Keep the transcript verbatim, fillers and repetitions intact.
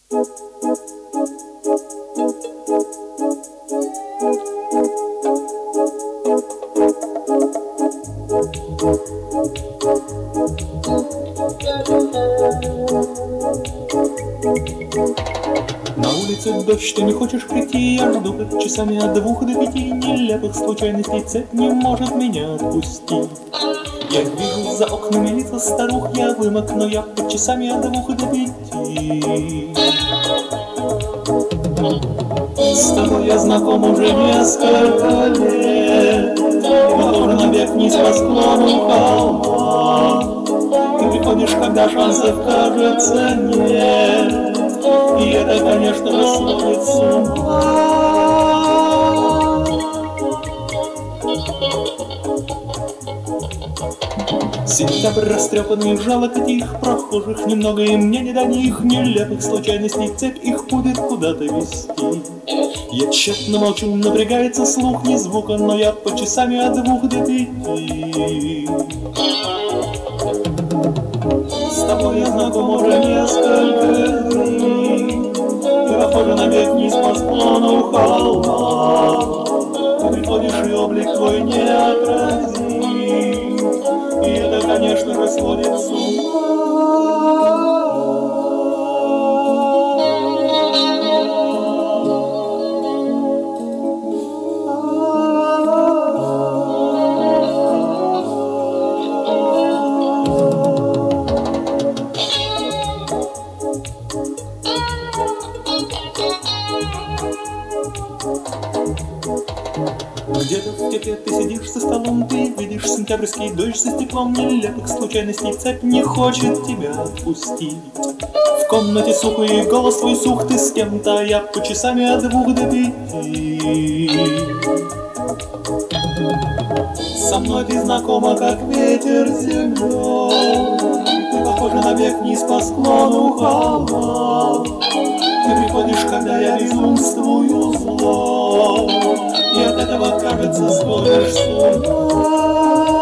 На улице дождь, ты не хочешь прийти, я жду как часами от двух до пяти. Нелепых случайностей цепь не может меня отпустить. Я вижу за окнами лица старух, я вымокну, я под часами от двух до пяти. С тобой я знаком уже несколько лет, похоже на бег вниз по склону холма. Ты приходишь, когда шансов, кажется, нет, и это, конечно же, сводит с ума. Сентябрь растрепанный, жалок этих прохожих, немного и мне не до них. Нелепых случайностей цепь их будет куда-то вести. Я тщетно молчу, напрягается слух, ни звука, но я по часами от двух до пяти. С тобой я знаком уже несколько дней, ты похожа на бег вниз по склону холма. Ты приходишь, и облик твой неотразим, и это, конечно же, сводит с ума. Где-то в тепле ты сидишь за столом, ты видишь сентябрьский дождь за стеклом. Нелепых случайностей цепь не хочет тебя отпустить. В комнате сухо и голос твой сух, ты с кем-то, я по часами от двух до пяти. Со мной ты знакома, как ветер землей, ты похожа на бег вниз по склону холма. Ты приходишь, когда я безумствую зло, и от этого, кажется, сходишь с ума.